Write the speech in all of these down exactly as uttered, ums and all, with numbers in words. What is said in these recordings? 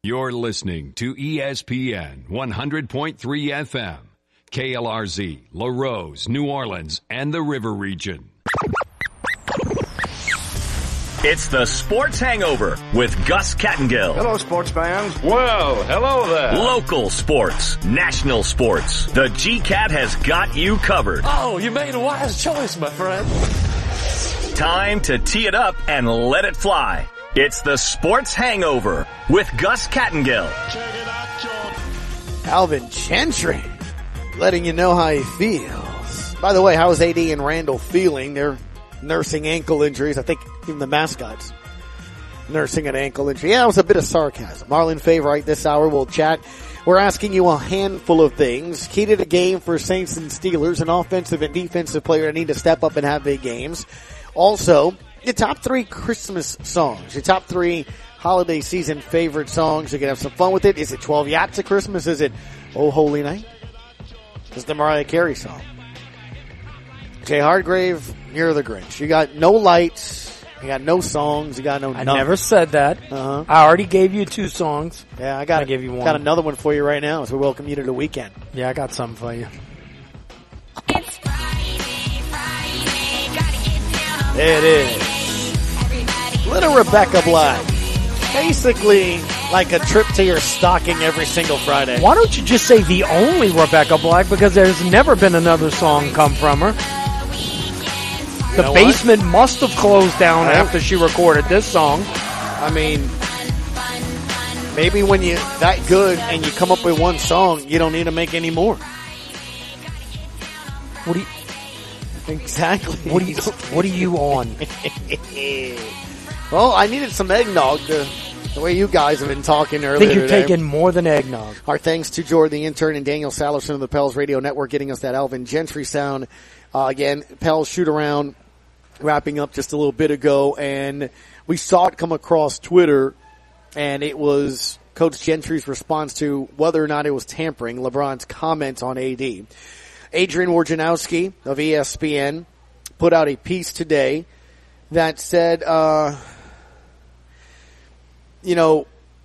You're listening to E S P N one hundred point three F M, K L R Z, La Rose, New Orleans, and the River Region. It's the Sports Hangover with Gus Kattengill. Hello, sports fans. Well, hello there. Local sports, national sports. The G-Cat has got you covered. Oh, you made a wise choice, my friend. Time to tee it up and let it fly. It's the Sports Hangover with Gus Kattengill. Check it out, John. Alvin Gentry letting you know how he feels. By the way, how's A D and Randall feeling? They're nursing ankle injuries. I think even the mascots nursing an ankle injury. Yeah, it was a bit of sarcasm. Marlon Favorite this hour will chat. We're asking you a handful of things. Key to the game for Saints and Steelers, an offensive and defensive player that need to step up and have big games. Also, your top three Christmas songs, your top three holiday season favorite songs. You can have some fun with it. Is it twelve Yachts at Christmas? Is it Oh Holy Night? Is the Mariah Carey song? Jay Hargrave, You're the Grinch. You got no lights. You got no songs. You got no I nothing. never said that. Uh-huh. I already gave you two songs. Yeah, I got I give you one. Got another one for you right now as we welcome you to the weekend. Yeah, I got something for you. It's Friday, Friday, gotta get down on There it is. Little Rebecca Black. Basically like a trip to your stocking every single Friday. Why don't you just say the only Rebecca Black, because there's never been another song come from her. The know basement what? must have closed down Right. after she recorded this song. I mean, maybe when you're that good and you come up with one song, you don't need to make any more. What do you, Exactly. what are you, what are you on? Well, I needed some eggnog to, the way you guys have been talking I earlier think you're today. taking more than eggnog. Our thanks to Jordan the intern and Daniel Salerson of the Pels Radio Network getting us that Alvin Gentry sound. Uh, again, Pels shoot around wrapping up just a little bit ago, and we saw it come across Twitter, and it was Coach Gentry's response to whether or not it was tampering, LeBron's comments on A D. Adrian Wojnarowski of E S P N put out a piece today that said, uh, you know,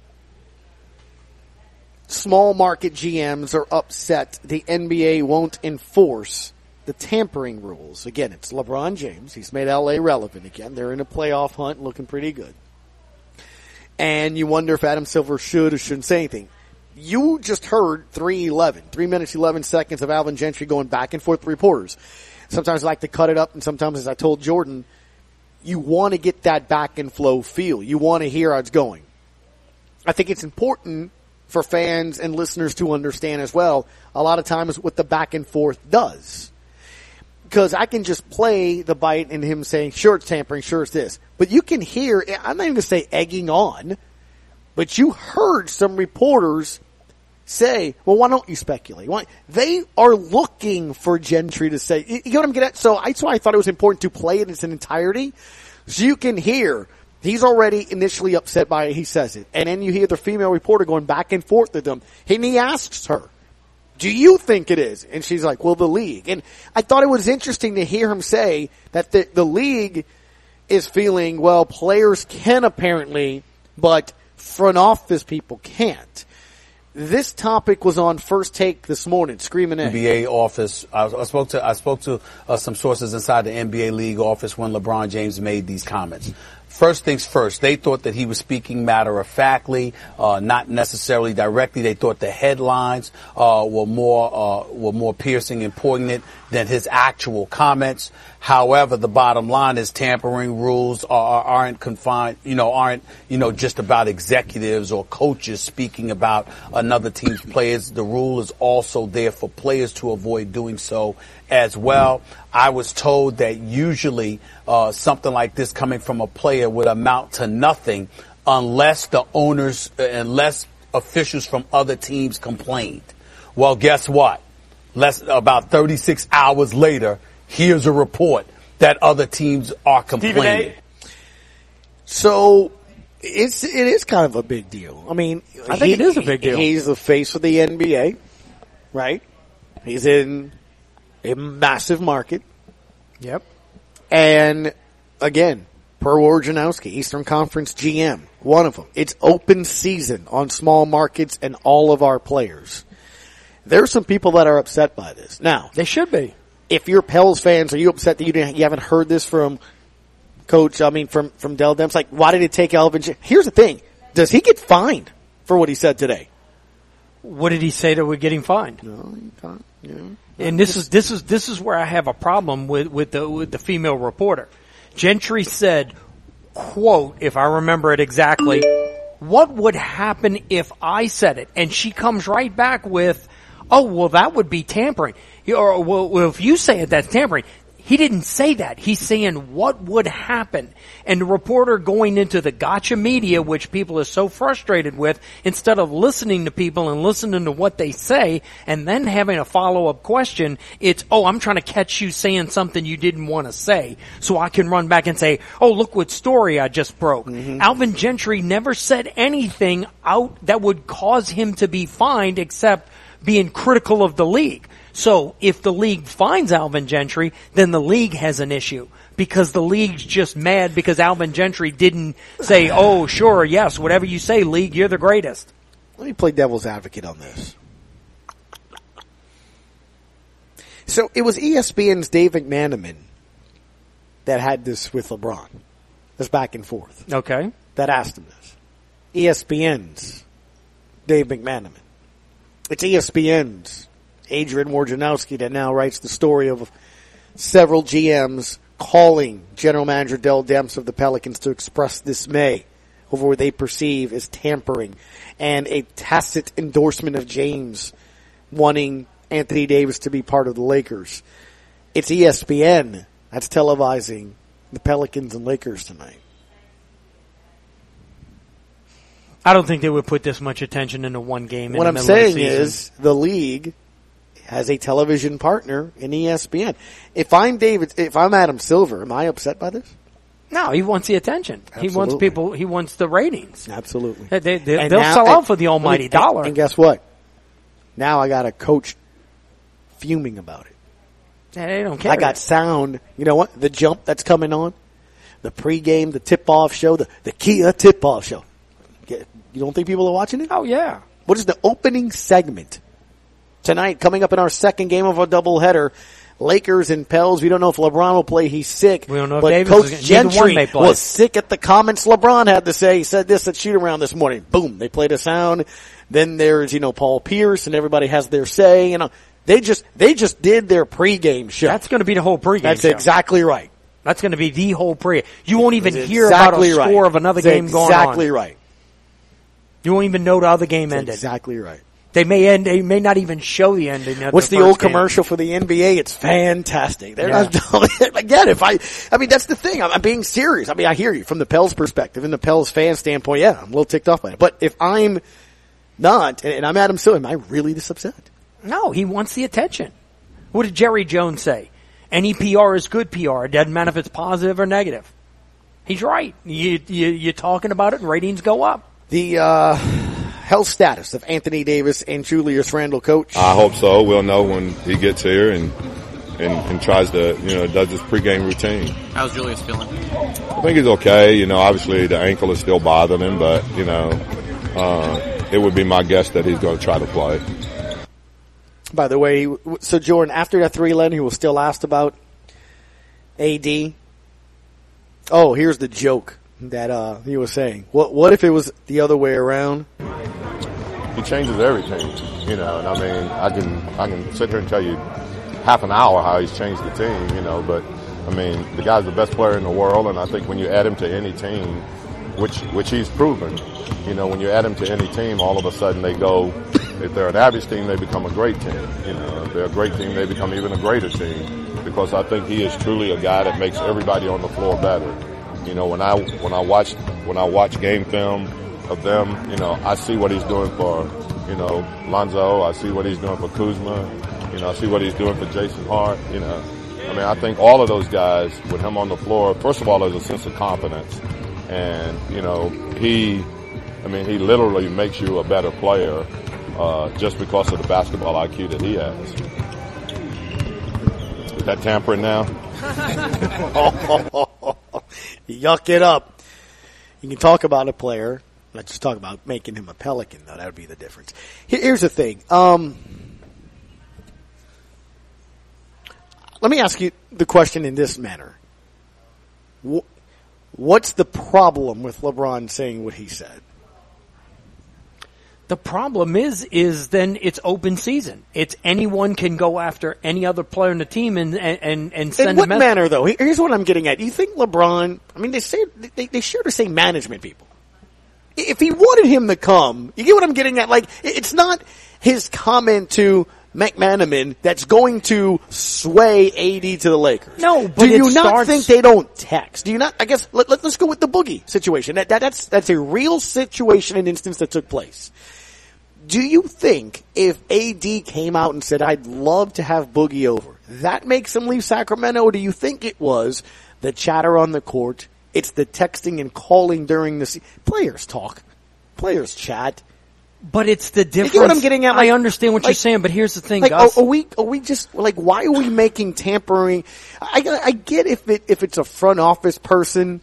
small market G Ms are upset the N B A won't enforce the tampering rules. Again, it's LeBron James. He's made L A relevant again. They're in a playoff hunt, looking pretty good. And you wonder if Adam Silver should or shouldn't say anything. You just heard three eleven, three minutes, eleven seconds of Alvin Gentry going back and forth with reporters. Sometimes I like to cut it up, and sometimes, as I told Jordan, you want to get that back and flow feel. You want to hear how it's going. I think it's important for fans and listeners to understand as well, a lot of times what the back and forth does. Because I can just play the bite and him saying, sure, it's tampering, sure, it's this. But you can hear, I'm not even going to say egging on, but you heard some reporters say, well, why don't you speculate? Why? They are looking for Gentry to say, you know what I'm getting at? So that's why I thought it was important to play it in its entirety. So you can hear, he's already initially upset by it, he says it. And then you hear the female reporter going back and forth with him. And he asks her, do you think it is? And she's like, well, the league. And I thought it was interesting to hear him say that the, the league is feeling, well, players can apparently, but front office people can't. This topic was on First Take this morning, Screaming Egg. N B A office. I, I spoke to I spoke to uh, some sources inside the N B A league office when LeBron James made these comments. First things first, they thought that he was speaking matter-of-factly, uh, not necessarily directly. They thought the headlines uh, were more uh, were more piercing and poignant than his actual comments. However, the bottom line is tampering rules are, aren't confined, you know, aren't, you know, just about executives or coaches speaking about another team's players. The rule is also there for players to avoid doing so as well. I was told that usually uh, something like this coming from a player would amount to nothing unless the owners, uh, unless officials from other teams complained. Well, guess what? Less about thirty-six hours later, here's a report that other teams are complaining. So it's it is kind of a big deal. I mean, I think he, it is a big deal. He's the face of the N B A, right? He's in a massive market. Yep. And again, per Wojnarowski, Eastern Conference G M, One of them. It's open season on small markets and all of our players. There's some people that are upset by this. Now, They should be. if you're Pels fans, are you upset that you didn't, you haven't heard this from Coach, I mean, from, from Dell Demps? Like, why did it take Alvin? J- Here's the thing. Does he get fined for what he said today? What did he say that we're getting fined? No, he can't. You know. And this is this is this is where I have a problem with with the with the female reporter. Gentry said, quote, if I remember it exactly, what would happen if I said it? And she comes right back with, oh, well, that would be tampering. Or, well, if you say it, that's tampering. He didn't say that. He's saying what would happen. And the reporter going into the gotcha media, which people are so frustrated with, instead of listening to people and listening to what they say and then having a follow-up question, it's, oh, I'm trying to catch you saying something you didn't want to say so I can run back and say, oh, look what story I just broke. Mm-hmm. Alvin Gentry never said anything out that would cause him to be fined except being critical of the league. So if the league finds Alvin Gentry, then the league has an issue because the league's just mad because Alvin Gentry didn't say, oh, sure, yes, whatever you say, league, you're the greatest. Let me play devil's advocate on this. So it was E S P N's Dave McManaman that had this with LeBron. This back and forth. Okay. That asked him this. E S P N's Dave McManaman. It's E S P N's Adrian Wojnarowski that now writes the story of several G Ms calling General Manager Dell Demps of the Pelicans to express dismay over what they perceive as tampering and a tacit endorsement of James wanting Anthony Davis to be part of the Lakers. It's E S P N that's televising the Pelicans and Lakers tonight. I don't think they would put this much attention into one game. In What the I'm middle of saying the season. is the league has a television partner in E S P N. If I'm David, if I'm Adam Silver, am I upset by this? No, he wants the attention. Absolutely. He wants people. He wants the ratings. Absolutely. They, they, they, And they'll now- sell and- out for the almighty and- dollar. And guess what? Now I got a coach fuming about it. Yeah, they don't care. I got sound. You know what? The jump that's coming on, the pregame, the tip-off show, the the Kia tip-off show. You don't think people are watching it? Oh yeah. What is the opening segment tonight? Coming up in our second game of a doubleheader, Lakers and Pels. We don't know if LeBron will play. He's sick. We don't know if but Davis Coach is gonna- neither one Gentry may play. was sick at the comments LeBron had to say. He said this at shoot around this morning. Boom. They played a sound. Then there's, you know, Paul Pierce and everybody has their say. You know, they just, they just did their pregame show. That's going to be the whole pregame. That's show. exactly right. That's going to be the whole pre. You won't even That's hear exactly about a right. score of another That's game going on. Exactly right. You won't even know the other game That's ended. exactly right. They may end. They may not even show the ending. Of What's the, first old game. commercial for the N B A? It's fantastic. They're Yeah. not, again, if I, I mean, that's the thing. I'm, I'm being serious. I mean, I hear you from the Pels perspective and the Pels fan standpoint. Yeah, I'm a little ticked off by it. But if I'm not, and, and I'm Adam Silver, am I really this upset? No, he wants the attention. What did Jerry Jones say? Any P R is good P R. It doesn't matter if it's positive or negative. He's right. You, you, you're talking about it and ratings go up. The, uh, health status of Anthony Davis and Julius Randle, coach. I hope so. We'll know when he gets here and, and, and tries to, you know, does his pregame routine. How's Julius feeling? I think he's okay. You know, obviously the ankle is still bothering him, but, you know, uh, it would be my guess that he's going to try to play. By the way, so Jordan, after that three eleven, he was still asked about A D. Oh, here's the joke that uh, he was saying. What what if it was the other way around? He changes everything, you know, and I mean, I can I can sit here and tell you half an hour how he's changed the team, you know, but I mean, the guy's the best player in the world, and I think when you add him to any team, which which he's proven, you know, when you add him to any team, all of a sudden they go. If they're an average team, they become a great team. You know, if they're a great team, they become even a greater team. Because I think he is truly a guy that makes everybody on the floor better. You know, when I when I watch when I watch game film of them, you know, I see what he's doing for, you know, Lonzo. I see what he's doing for Kuzma. You know, I see what he's doing for Jason Hart. You know, I mean, I think all of those guys with him on the floor. First of all, there's a sense of confidence, and you know, he, I mean, he literally makes you a better player. Uh, just because of the basketball I Q that he has. Is that tampering now? Yuck it up. You can talk about a player. Let's just talk about making him a Pelican, though. That would be the difference. Here's the thing. Um, let me ask you the question in this manner. What's the problem with LeBron saying what he said? The problem is, is then it's open season. It's anyone can go after any other player in the team and and and send. In what a message. manner, though? Here's what I'm getting at. Do you think LeBron? I mean, they say they, they share the same management people. If he wanted him to come, you get what I'm getting at? Like, it's not his comment to McManaman that's going to sway A D to the Lakers. No, but do you it not starts... think they don't text? Do you not? I guess let, let, let's go with the Boogie situation. That, that that's that's a real situation and instance that took place. Do you think if A D came out and said, "I'd love to have Boogie over," that makes him leave Sacramento, or do you think it was the chatter on the court? It's the texting and calling during the se- players talk, players chat. But it's the difference. You get what I'm getting at? Like, I understand what like, you're saying, but here's the thing, like, Gus. Are, are we? Are we just like? Why are we making tampering? I I get if it if it's a front office person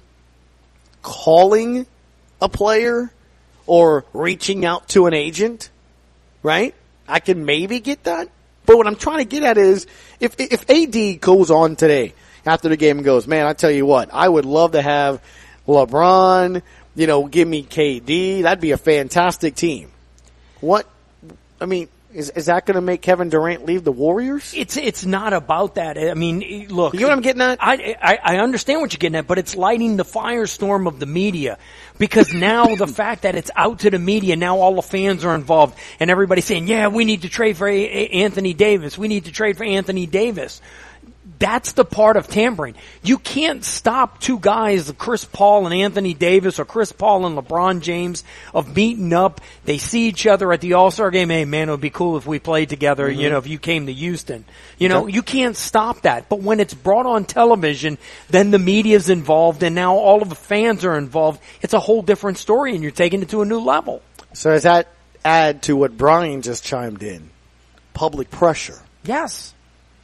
calling a player or reaching out to an agent, right? I can maybe get that. But what I'm trying to get at is if if A D goes on today after the game and goes, man, I tell you what, I would love to have LeBron, you know, give me K D. That'd be a fantastic team. What, I mean, is is that going to make Kevin Durant leave the Warriors? It's it's not about that. I mean, look. You know what I'm getting at? I, I, I understand what you're getting at, but it's lighting the firestorm of the media. Because now the fact that it's out to the media, now all the fans are involved, and everybody's saying, yeah, we need to trade for a- a- Anthony Davis. We need to trade for Anthony Davis. That's the part of tampering. You can't stop two guys, Chris Paul and Anthony Davis, or Chris Paul and LeBron James, of meeting up. They see each other at the All-Star game. Hey, man, it would be cool if we played together, mm-hmm. you know, if you came to Houston. You know, okay. You can't stop that. But when it's brought on television, then the media's involved, and now all of the fans are involved. It's a whole different story, and you're taking it to a new level. So does that add to what Brian just chimed in? Public pressure. Yes.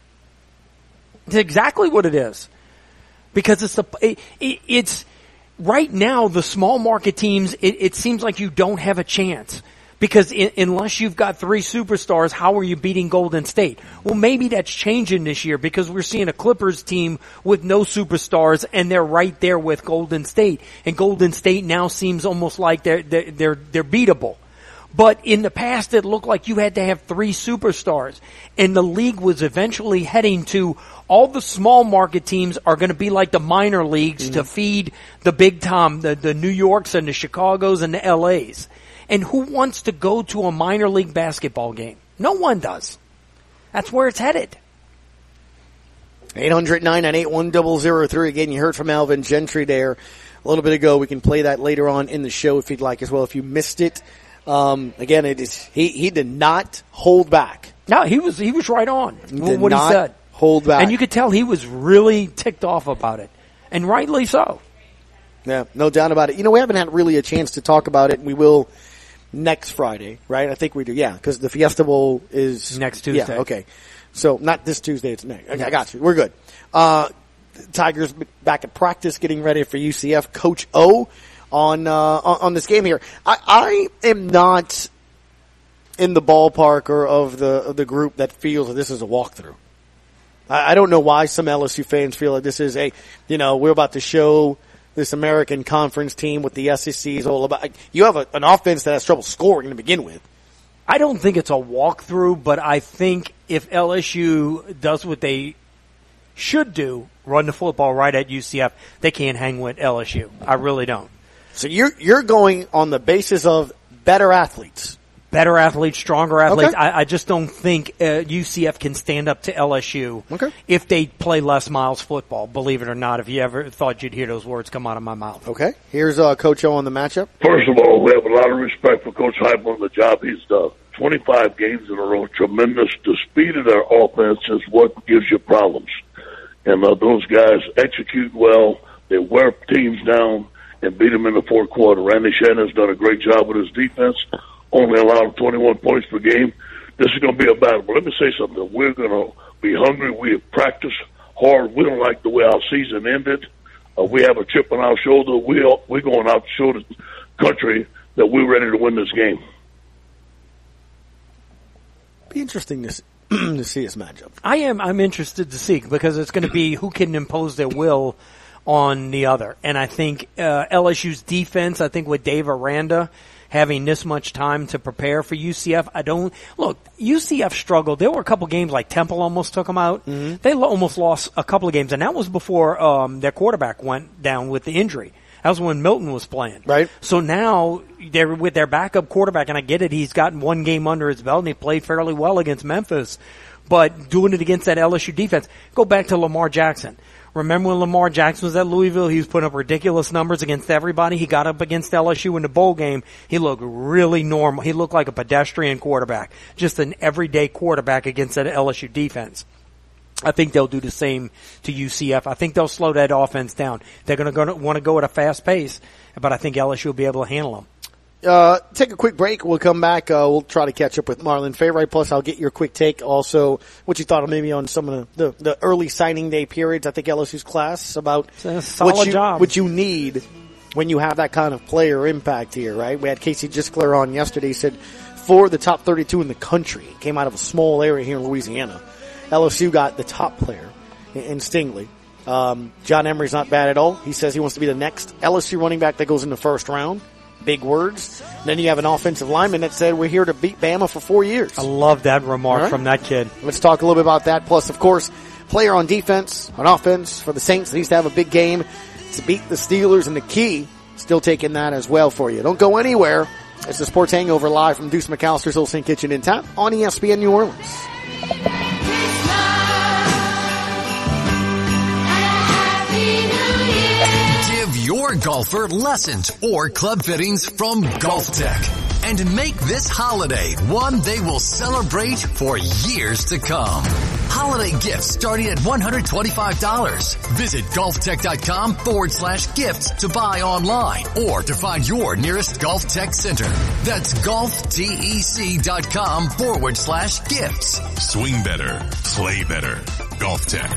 It's exactly what it is. Because it's the, it, it, it's, right now, the small market teams, it, it seems like you don't have a chance. Because in, unless you've got three superstars, how are you beating Golden State? Well, maybe that's changing this year because we're seeing a Clippers team with no superstars and they're right there with Golden State. And Golden State now seems almost like they're, they're, they're, they're beatable. But in the past, it looked like you had to have three superstars. And the league was eventually heading to all the small market teams are going to be like the minor leagues mm-hmm. to feed the big time, the, the New Yorks and the Chicagos and the L A's. And who wants to go to a minor league basketball game? No one does. That's where it's headed. eight hundred nine nine eight one zero zero three. Again, you heard from Alvin Gentry there a little bit ago. We can play that later on in the show if you'd like as well. If you missed it, um, again, it is he, he did not hold back. No, he was he was right on He what did he not said. hold back. And you could tell he was really ticked off about it. And rightly so. Yeah, no doubt about it. You know, we haven't had really a chance to talk about it, and we will next Friday, right? I think we do, yeah, because the Fiesta Bowl is next Tuesday. Yeah, okay. So not this Tuesday, it's next. Okay, I got you. We're good. Uh, Tigers back at practice, getting ready for U C F. Coach O on uh, on, on this game here. I, I am not in the ballpark or of the of the group that feels that this is a walkthrough. I, I don't know why some L S U fans feel like this is a, you know, we're about to show this American Conference team what the S E C is all about. You have a, an offense that has trouble scoring to begin with. I don't think it's a walkthrough, but I think if L S U does what they should do, run the football right at U C F, they can't hang with L S U. I really don't. So you're you're going on the basis of better athletes. Better athletes, stronger athletes. Okay. I, I just don't think uh, U C F can stand up to L S U okay. if they play Les Miles football, believe it or not, if you ever thought you'd hear those words come out of my mouth. Okay. Here's uh, Coach O on the matchup. First of all, we have a lot of respect for Coach Heupel and the job he's done. twenty-five games in a row, tremendous. The speed of their offense is what gives you problems. And uh, those guys execute well. They wear teams down and beat them in the fourth quarter. Randy Shannon's done a great job with his defense. Only allowed twenty-one points per game. This is going to be a battle. But let me say something. We're going to be hungry. We have practiced hard. We don't like the way our season ended. uh, we have a chip on our shoulder. We are, we're going out to show the country that we're ready to win this game. Be interesting to see, to see this matchup. I am. I'm interested to see because it's going to be who can impose their will on the other. And I think uh, L S U's defense, I think with Dave Aranda having this much time to prepare for U C F, I don't – look, U C F struggled. There were a couple games like Temple almost took them out. Mm-hmm. They lo- almost lost a couple of games, and that was before um, their quarterback went down with the injury. That was when Milton was playing. Right. So now they're with their backup quarterback, and I get it. He's gotten one game under his belt, and he played fairly well against Memphis. But doing it against that L S U defense, go back to Lamar Jackson. Remember when Lamar Jackson was at Louisville? He was putting up ridiculous numbers against everybody. He got up against L S U in the bowl game. He looked really normal. He looked like a pedestrian quarterback, just an everyday quarterback against that L S U defense. I think they'll do the same to U C F. I think they'll slow that offense down. They're going to want to go at a fast pace, but I think L S U will be able to handle them. Uh, take a quick break. We'll come back. Uh, we'll try to catch up with Marlon Fairwright. Plus, I'll get your quick take. Also, what you thought of maybe on some of the, the, the early signing day periods. I think L S U's class about what you, job. what you need when you have that kind of player impact here, right? We had Casey Gisclair on yesterday. He said four of the top thirty-two in the country came out of a small area here in Louisiana. L S U got the top player in, in Stingley. Um, John Emery's not bad at all. He says he wants to be the next L S U running back that goes in the first round. Big words. And then you have an offensive lineman that said we're here to beat Bama for four years. I love that remark right. from that kid. Let's talk a little bit about that. Plus, of course, player on defense, on offense for the Saints needs to have a big game to beat the Steelers, and the key, still taking that as well for you. Don't go anywhere. It's the Sports Hangover live from Deuce McAllister's Old Saint Kitchen in town on E S P N New Orleans. Your golfer lessons or club fittings from Golf Tech and make this holiday one they will celebrate for years to come. Holiday gifts starting at one hundred twenty-five dollars. Visit golftech.com forward slash gifts to buy online or to find your nearest Golf Tech center. That's golftec.com forward slash gifts. Swing better, play better. Golf Tech.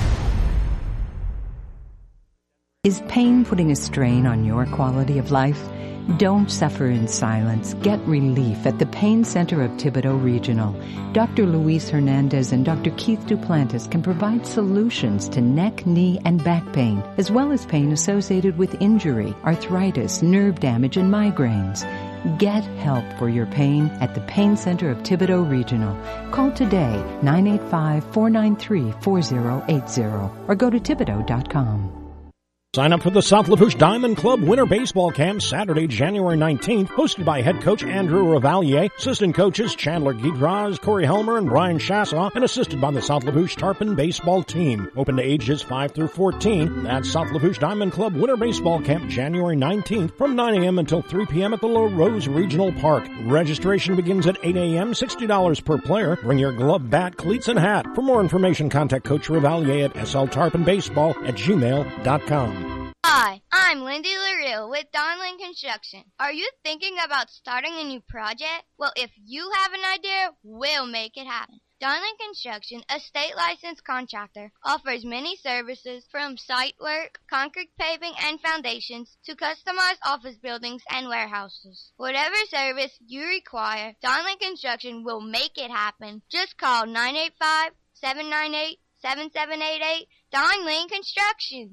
Is pain putting a strain on your quality of life? Don't suffer in silence. Get relief at the Pain Center of Thibodaux Regional. Doctor Luis Hernandez and Doctor Keith Duplantis can provide solutions to neck, knee, and back pain, as well as pain associated with injury, arthritis, nerve damage, and migraines. Get help for your pain at the Pain Center of Thibodaux Regional. Call today, nine eight five, four nine three, four zero eight zero, or go to Thibodaux dot com. Sign up for the South Lafourche Diamond Club Winter Baseball Camp Saturday, January nineteenth, hosted by head coach Andrew Revalier, assistant coaches Chandler Guidraz, Corey Helmer, and Brian Chassaw, and assisted by the South Lafourche Tarpon baseball team. Open to ages five through fourteen. That's South Lafourche Diamond Club Winter Baseball Camp, January nineteenth, from nine a.m. until three p.m. at the Low Rose Regional Park. Registration begins at eight a.m., sixty dollars per player. Bring your glove, bat, cleats, and hat. For more information, contact Coach Revalier at s l tarpon baseball at gmail dot com. Hi, I'm Lindy LaRue with Donlin Construction. Are you thinking about starting a new project? Well, if you have an idea, we'll make it happen. Donlin Construction, a state licensed contractor, offers many services from site work, concrete paving and foundations to customized office buildings and warehouses. Whatever service you require, Donlin Construction will make it happen. Just call nine eight five, seven nine eight, seven seven eight eight, Donlin Construction.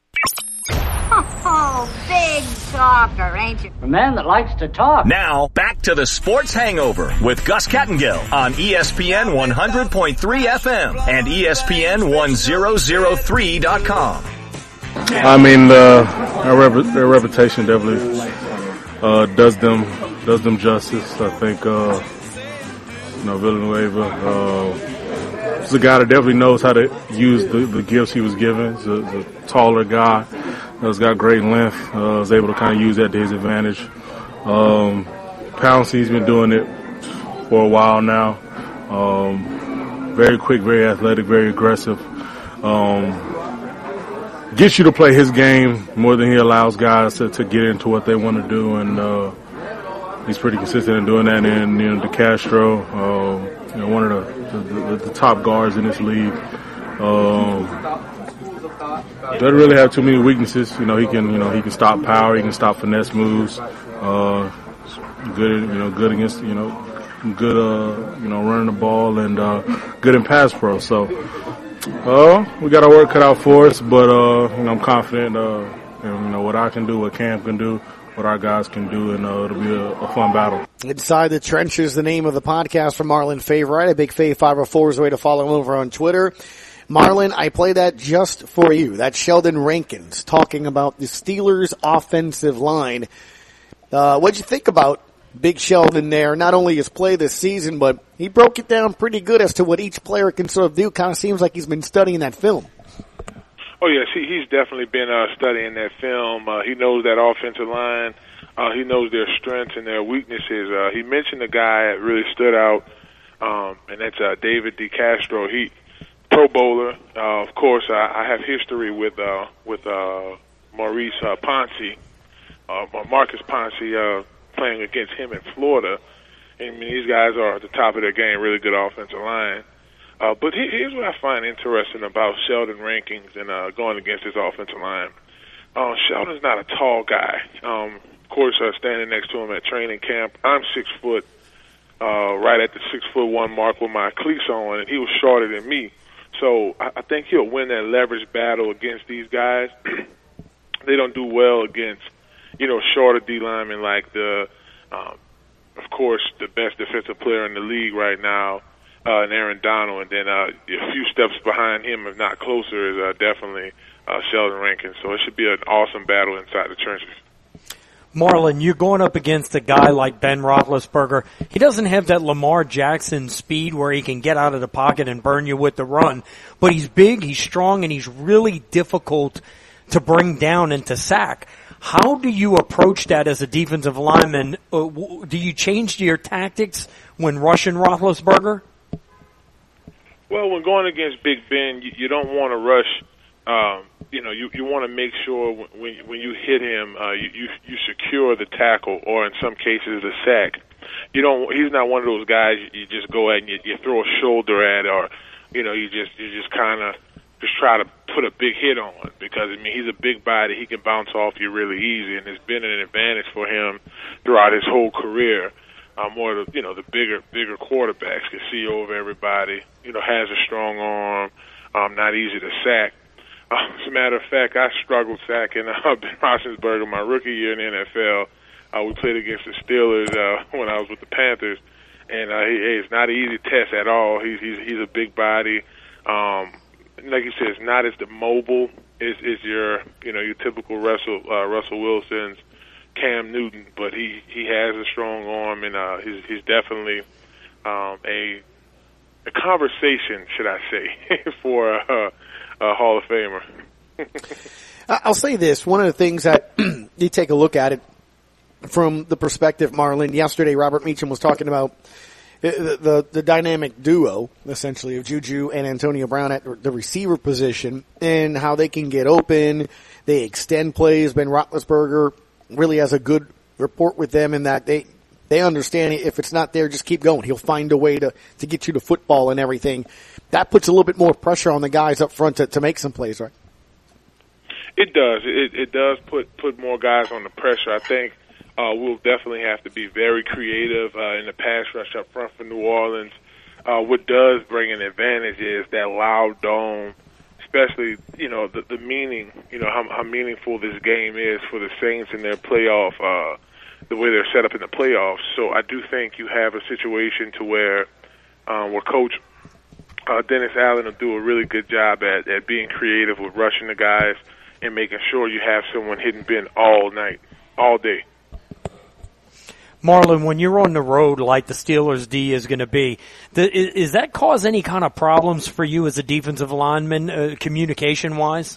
Oh, big talker, ain't you? A man that likes to talk. Now, back to the Sports Hangover with Gus Kattengill on E S P N one hundred point three F M and E S P N one thousand three dot com. I mean, uh, their, rep- their reputation definitely uh, does them does them justice. I think, uh, you know, Villanueva uh, is a guy that definitely knows how to use the, the gifts he was given. He's a, he's a taller guy. He's got great length. Uh, was able to kind of use that to his advantage. Um, Pouncey's been doing it for a while now. Um, very quick, very athletic, very aggressive. Um, gets you to play his game more than he allows guys to, to get into what they want to do, and uh, he's pretty consistent in doing that. And you know, DeCastro, um, you know, one of the, the, the, the top guards in this league. Um, doesn't really have too many weaknesses. You know, he can, you know, he can stop power, he can stop finesse moves. Uh, good, you know, good against, you know, good, uh, you know, running the ball and uh, good in pass pro. So, uh, we got our work cut out for us, but uh, you know, I'm confident. Uh, in, you know, what I can do, what Cam can do, what our guys can do, and uh, it'll be a, a fun battle. Inside the Trenches, the name of the podcast from Marlon Favorite. A Big Fave five oh four is the way to follow him over on Twitter. Marlon, I play that just for you. That's Sheldon Rankins talking about the Steelers' offensive line. Uh, what'd you think about Big Sheldon there? Not only his play this season, but he broke it down pretty good as to what each player can sort of do. Kind of seems like he's been studying that film. Oh, yes, he, he's definitely been uh, studying that film. Uh, he knows that offensive line. Uh, he knows their strengths and their weaknesses. Uh, he mentioned a guy that really stood out, um, and that's uh, David DeCastro. He Pro Bowler. Uh, of course, I, I have history with uh, with uh, Maurice uh, Pouncey, uh, Marcus Pouncey, uh, playing against him in Florida. I mean, these guys are at the top of their game, really good offensive line. Uh, but here's what I find interesting about Sheldon Rankins and uh, going against his offensive line. Uh, Sheldon's not a tall guy. Um, of course, uh, standing next to him at training camp, I'm six foot, uh, right at the six foot one mark with my cleats on, and he was shorter than me. So I, I think he'll win that leverage battle against these guys. They don't do well against, you know, shorter D linemen like the, um, of course, the best defensive player in the league right now. Uh, and Aaron Donald, and then uh, a few steps behind him, if not closer, is uh, definitely uh, Sheldon Rankins. So it should be an awesome battle inside the trenches. Marlon, you're going up against a guy like Ben Roethlisberger. He doesn't have that Lamar Jackson speed where he can get out of the pocket and burn you with the run, but he's big, he's strong, and he's really difficult to bring down and to sack. How do you approach that as a defensive lineman? Uh, do you change your tactics when rushing Roethlisberger? Well, when going against Big Ben, you, you don't want to rush. Um, you know, you, you want to make sure when when you hit him, uh, you, you you secure the tackle, or in some cases the sack. You don't. He's not one of those guys you just go at and you, you throw a shoulder at, or you know, you just you just kind of just try to put a big hit on, because I mean he's a big body. He can bounce off you really easy, and it's been an advantage for him throughout his whole career. Uh, more the you know the bigger bigger quarterbacks can see over everybody. You know, has a strong arm, um, not easy to sack. Uh, as a matter of fact, I struggled sacking uh, Ben Roethlisberger my rookie year in the N F L. Uh, we played against the Steelers uh, when I was with the Panthers, and uh, he, hey, it's not an easy test at all. He's he's he's a big body. Um, like you said, it's not as the mobile as is your you know your typical Russell uh, Russell Wilson's. Cam Newton, but he, he has a strong arm, and uh, he's he's definitely um, a a conversation, should I say, for a, a Hall of Famer. I'll say this: one of the things that you take a look at it from the perspective, Marlon. Yesterday, Robert Meacham was talking about the the, the dynamic duo, essentially, of Juju and Antonio Brown at the receiver position, and how they can get open. They extend plays. Ben Roethlisberger really has a good rapport with them in that they they understand if it's not there, just keep going. He'll find a way to, to get you to football and everything. That puts a little bit more pressure on the guys up front to, to make some plays, right? It does. It, it does put, put more guys on the pressure. I think uh, we'll definitely have to be very creative uh, in the pass rush up front for New Orleans. Uh, what does bring an advantage is that loud dome, especially, you know, the, the meaning, you know, how, how meaningful this game is for the Saints and their playoff, uh, the way they're set up in the playoffs. So I do think you have a situation to where, um, where Coach uh, Dennis Allen will do a really good job at, at being creative with rushing the guys and making sure you have someone hitting Ben all night, all day. Marlon, when you're on the road like the Steelers' D is going to be, the, is, is that cause any kind of problems for you as a defensive lineman, uh, communication-wise?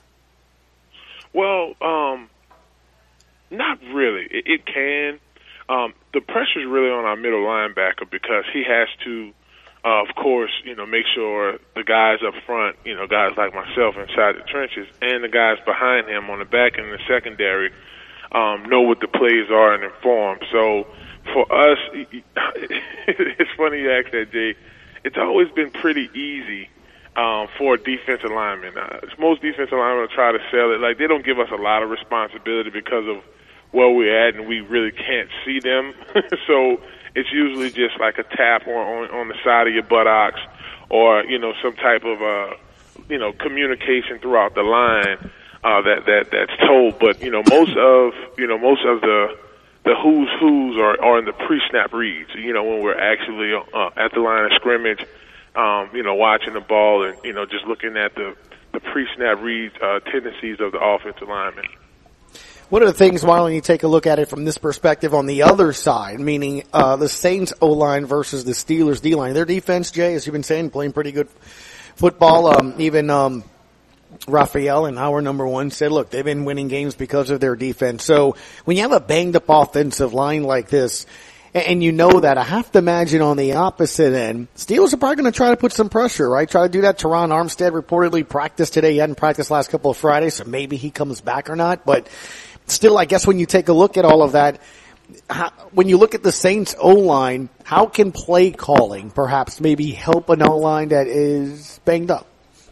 Well, um, not really. It, it can. Um, the pressure's really on our middle linebacker because he has to, uh, of course, you know, make sure the guys up front, you know, guys like myself inside the trenches, and the guys behind him on the back and the secondary, um, know what the plays are and inform. So, for us, it's funny you ask that, Jay. It's always been pretty easy um, for a defensive lineman. Uh, most defensive linemen try to sell it. Like, they don't give us a lot of responsibility because of where we're at, and we really can't see them. So it's usually just like a tap on, on, on the side of your buttocks, or, you know, some type of, uh, you know, communication throughout the line uh, that, that that's told. But, you know, most of, you know, most of the the who's who's are, are in the pre-snap reads, you know, when we're actually uh, at the line of scrimmage, um, you know, watching the ball and, you know, just looking at the, the pre-snap reads uh, tendencies of the offensive lineman. One of the things, Marlon, you take a look at it from this perspective on the other side, meaning uh, the Saints O-line versus the Steelers D-line. Their defense, Jay, as you've been saying, playing pretty good football. Um, even um, Raphael and our number one said, look, they've been winning games because of their defense. So when you have a banged-up offensive line like this, and you know that, I have to imagine on the opposite end, Steelers are probably going to try to put some pressure, right? Try to do that. Teron Armstead reportedly practiced today. He hadn't practiced last couple of Fridays, so maybe he comes back or not. But still, I guess when you take a look at all of that, how, when you look at the Saints O-line, how can play calling perhaps maybe help an O-line that is banged up?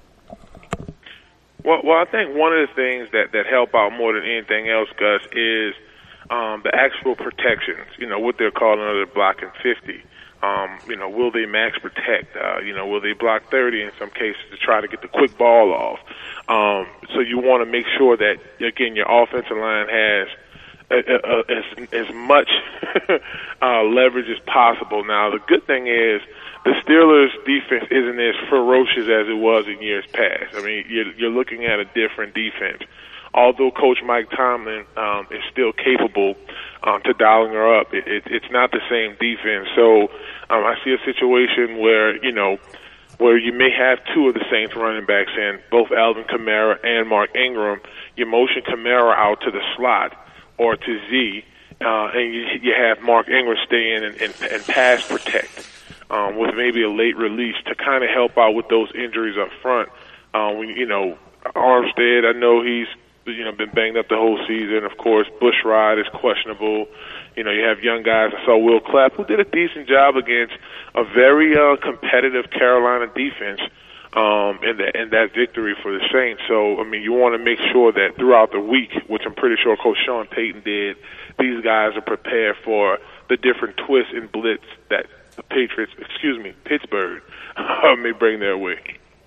Well, well, I think one of the things that, that help out more than anything else, Gus, is um, the actual protections, you know, what they're calling under blocking fifty. Um, you know, will they max protect? Uh, you know, will they block thirty in some cases to try to get the quick ball off? Um, so you want to make sure that, again, your offensive line has a, a, a, as, as much uh, leverage as possible. Now, the good thing is the Steelers' defense isn't as ferocious as it was in years past. I mean, you're, you're looking at a different defense. Although Coach Mike Tomlin um, is still capable um, to dialing her up, it, it, it's not the same defense. So um, I see a situation where, you know, where you may have two of the Saints running backs in, both Alvin Kamara and Mark Ingram. You motion Kamara out to the slot or to Z, uh, and you, you have Mark Ingram stay in and, and, and pass protect um, with maybe a late release to kind of help out with those injuries up front. Uh, when, you know, Armstead, I know he's you know been banged up the whole season. Of course, Bushrod is questionable. You know, you have young guys. I saw Will Clapp, who did a decent job against a very uh, competitive Carolina defense um, in, the, in that victory for the Saints. So, I mean, you want to make sure that throughout the week, which I'm pretty sure Coach Sean Payton did, these guys are prepared for the different twists and blitz that the Patriots, excuse me, Pittsburgh, uh, may bring their way.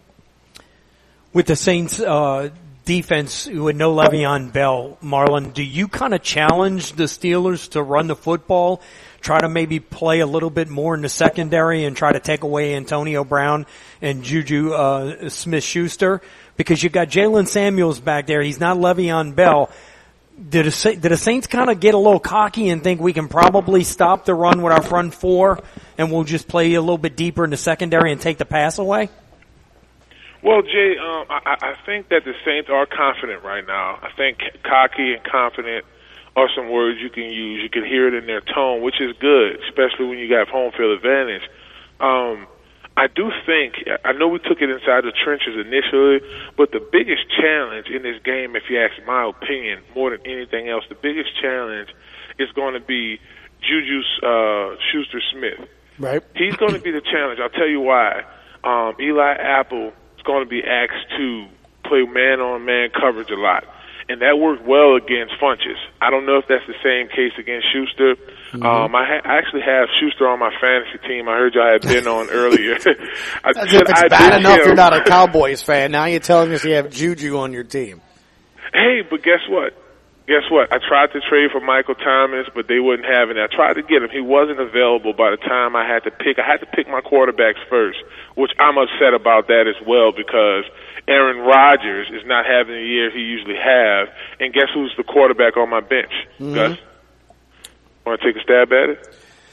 With the Saints uh, defense with no Le'Veon Bell, Marlon, do you kind of challenge the Steelers to run the football, try to maybe play a little bit more in the secondary and try to take away Antonio Brown and Juju uh, Smith-Schuster? Because you got Jalen Samuels back there. He's not Le'Veon Bell. Did the, did the Saints kind of get a little cocky and think we can probably stop the run with our front four and we'll just play a little bit deeper in the secondary and take the pass away? Well, Jay, um, I, I think that the Saints are confident right now. I think cocky and confident are some words you can use. You can hear it in their tone, which is good, especially when you got home field advantage. Um, I do think, I know we took it inside the trenches initially, but the biggest challenge in this game, if you ask my opinion, more than anything else, the biggest challenge is going to be Juju uh, Schuster-Smith. Right. He's going to be the challenge. I'll tell you why. Um, Eli Apple is going to be asked to play man-on-man coverage a lot. And that worked well against Funchess. I don't know if that's the same case against Schuster. Mm-hmm. Um, I, ha- I actually have Schuster on my fantasy team. I heard y'all had been on earlier. I As if it's I bad enough him. you're not a Cowboys fan. Now you're telling us you have Juju on your team. Hey, but guess what? Guess what? I tried to trade for Michael Thomas, but they wouldn't have it. I tried to get him. He wasn't available by the time I had to pick. I had to pick my quarterbacks first, which I'm upset about that as well because Aaron Rodgers is not having the year he usually have. And guess who's the quarterback on my bench? Mm-hmm. Gus? Want to take a stab at it?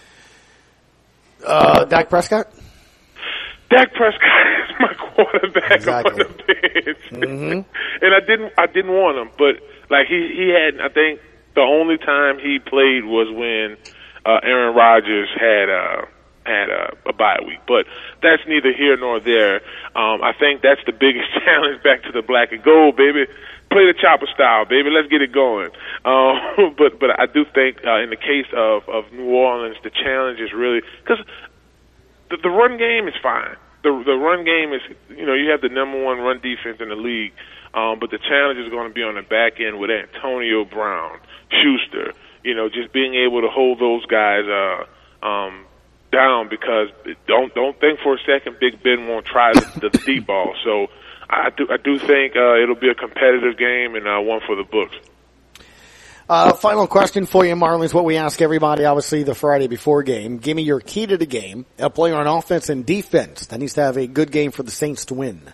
Uh, Dak Prescott? Dak Prescott is my quarterback exactly. on the bench. Mm-hmm. And I didn't I didn't want him, but like he, he had, I think the only time he played was when uh, Aaron Rodgers had uh, had a, a bye week. But that's neither here nor there. Um, I think that's the biggest challenge back to the black and gold, baby. Play the chopper style, baby. Let's get it going. Um, but but I do think uh, in the case of, of New Orleans, the challenge is really because the, the run game is fine. the the run game is, you know, you have the number one run defense in the league, um, but the challenge is going to be on the back end with Antonio Brown, Schuster, you know, just being able to hold those guys uh, um, down, because don't don't think for a second Big Ben won't try the, the deep ball. So I do I do think uh, it'll be a competitive game and uh, one for the books. Uh, final question for you, Marlins, what we ask everybody, obviously, the Friday before game. Give me your key to the game, a player on offense and defense that needs to have a good game for the Saints to win.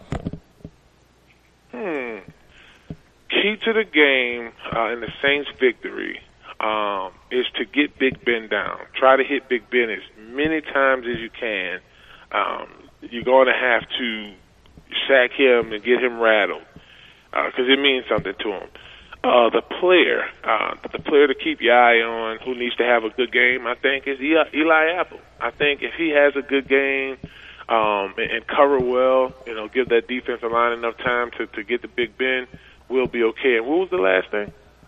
Hmm. Key to the game uh, in the Saints' victory um, is to get Big Ben down. Try to hit Big Ben as many times as you can. Um, you're going to have to sack him and get him rattled, because uh, it means something to him. Uh, the player, uh, the player to keep your eye on who needs to have a good game, I think, is Eli Apple. I think if he has a good game um, and, and cover well, you know, give that defensive line enough time to, to get the Big Ben, we'll be okay. And what was the last thing?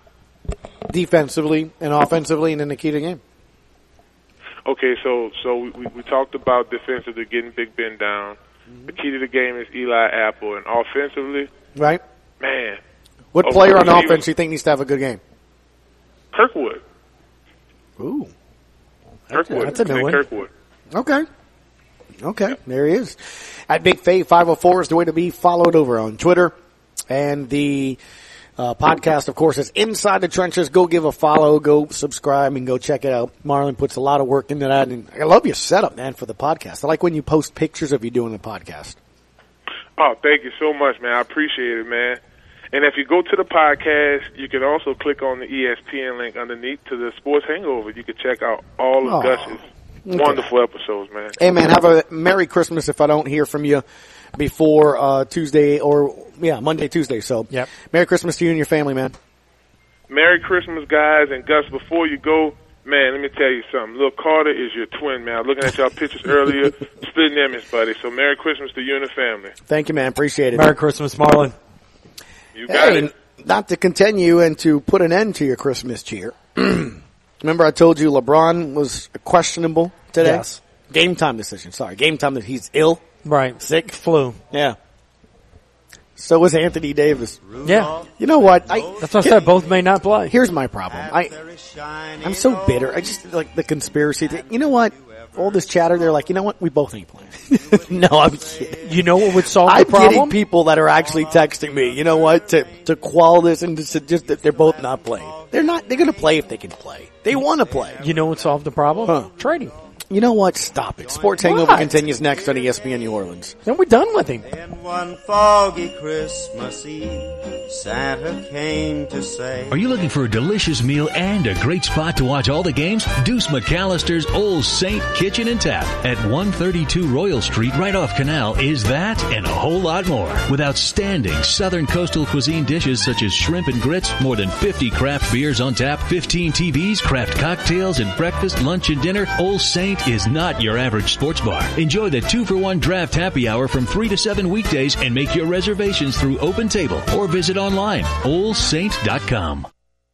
Defensively and offensively, and then the key to the game. Okay, so so we, we talked about defensively getting Big Ben down. Mm-hmm. The key to the game is Eli Apple, and offensively, right? Man. What player on offense do you think needs to have a good game? Kirkwood. Ooh. Kirkwood. That's a new one. Kirkwood. Okay. Okay, there he is. At Big Fave five oh four is the way to be followed over on Twitter. And the uh, podcast, of course, is Inside the Trenches. Go give a follow, go subscribe, and go check it out. Marlon puts a lot of work into that. And I love your setup, man, for the podcast. I like when you post pictures of you doing the podcast. Oh, thank you so much, man. I appreciate it, man. And if you go to the podcast, you can also click on the E S P N link underneath to the Sports Hangover. You can check out all of oh, Gus's okay. wonderful episodes, man. Hey, man, have a Merry Christmas if I don't hear from you before uh, Tuesday or, yeah, Monday, Tuesday. So, yep. Merry Christmas to you and your family, man. Merry Christmas, guys. And, Gus, before you go, man, let me tell you something. Lil Carter is your twin, man. I was looking at y'all pictures earlier. Splitting image, buddy. So, Merry Christmas to you and the family. Thank you, man. Appreciate it. Merry Christmas, Marlon. You got hey, it. Not to continue and to put an end to your Christmas cheer. Remember I told you LeBron was questionable today? Yes. Game time decision. Sorry. Game time that he's ill. Right. Sick. Flu. Yeah. So was Anthony Davis. Yeah. You know what? I, That's what I said. Both may not play. Here's my problem. I, I'm so bitter. I just, like, the conspiracy thing. You know what? All this chatter, they're like, you know what? We both ain't playing. No, I'm kidding. You know what would solve I'm the problem? getting people that are actually texting me, you know what, to, to quell this and to just that they're both not playing. They're not, they're gonna play if they can play. They wanna play. You know what solved the problem? Huh. Trading. You know what? Stop it. Sports Hangover What? continues next on E S P N New Orleans. Then we're done with him. And one foggy Christmas Eve, Santa came to say, Are you looking for a delicious meal and a great spot to watch all the games? Deuce McAllister's Old Saint Kitchen and Tap at one thirty-two Royal Street right off Canal is that and a whole lot more. With outstanding Southern coastal cuisine dishes such as shrimp and grits, more than fifty craft beers on tap, fifteen T Vs, craft cocktails, and breakfast, lunch, and dinner, Old Saint is not your average sports bar. Enjoy the two for one draft happy hour from three to seven weekdays and make your reservations through Open Table or visit online, old saint dot com.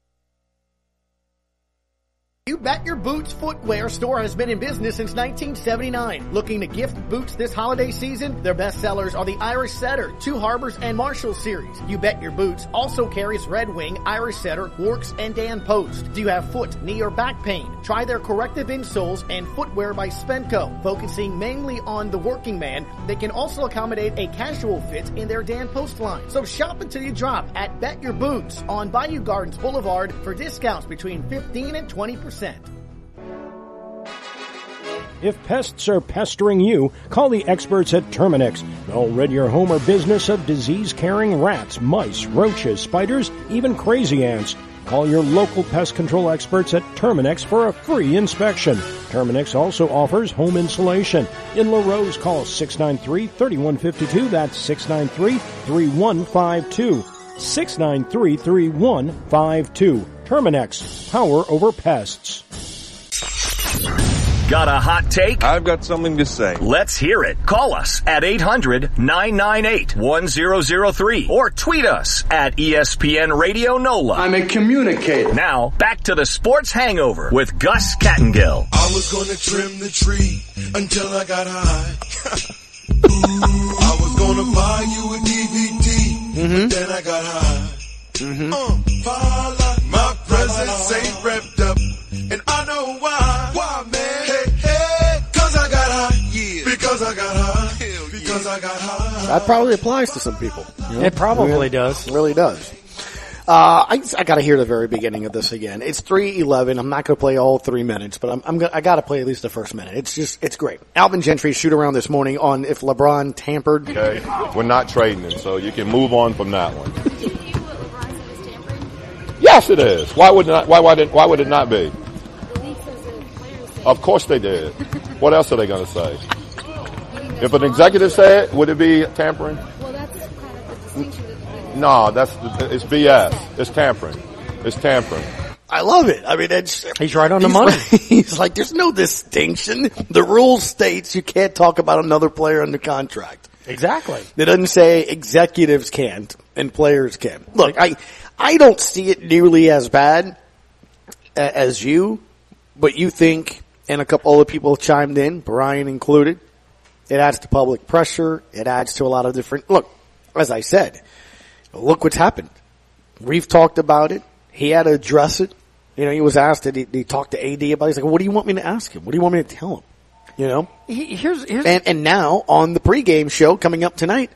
You Bet Your Boots footwear store has been in business since nineteen seventy-nine. Looking to gift boots this holiday season? Their best sellers are the Irish Setter, Two Harbors, and Marshall series. You Bet Your Boots also carries Red Wing, Irish Setter, Works, and Dan Post. Do you have foot, knee, or back pain? Try their corrective insoles and footwear by Spenco. Focusing mainly on the working man, they can also accommodate a casual fit in their Dan Post line. So shop until you drop at Bet Your Boots on Bayou Gardens Boulevard for discounts between fifteen and twenty percent. If pests are pestering you, call the experts at Terminix. They'll rid your home or business of disease-carrying rats, mice, roaches, spiders, even crazy ants. Call your local pest control experts at Terminix for a free inspection. Terminix also offers home insulation. In LaRose, call six nine three, three one five two. That's six nine three, three one five two. six nine three, three one five two. Terminix, power over pests. Got a hot take? I've got something to say. Let's hear it. Call us at eight hundred, nine nine eight, one zero zero three or tweet us at E S P N Radio NOLA. I'm a communicator. Now, back to the Sports Hangover with Gus Kattengill. I was gonna trim the tree until I got high. I was gonna buy you a D V D, Mm-hmm. but then I got high. Mm-hmm. Uh, Paula, my presents ain't wrapped up, and I know why. Why, man? Hey, hey, cause I got high. Yeah. Because I got high. Hell yeah. Because I got high. That probably applies to some people. You know? It probably really, does. It really does. Uh, I, I gotta hear the very beginning of this again. It's three eleven. I'm not gonna play all three minutes, but I'm, I'm gonna, I gotta play at least the first minute. It's just, it's great. Alvin Gentry shoot around this morning on if LeBron tampered. Okay. We're not trading him, so you can move on from that one. Yes, it is. Why would not, why, why, did, why would it not be? Of course they did. What else are they gonna say? If an executive said it, would it be tampering? Well, that's kind of the distinction. No, that's it's B S. It's tampering. It's tampering. I love it. I mean, it's, he's right on the he's money. Like, he's like, there's no distinction. The rule states you can't talk about another player under contract. Exactly. It doesn't say executives can't and players can. Look, I, I don't see it nearly as bad as you, but you think, and a couple other people chimed in, Brian included, it adds to public pressure. It adds to a lot of different, look, as I said, look what's happened. We've talked about it. He had to address it. You know, he was asked, did he, did he talk to A D about it? He's like, what do you want me to ask him? What do you want me to tell him? You know? Here's, here's and, and now on the pregame show coming up tonight,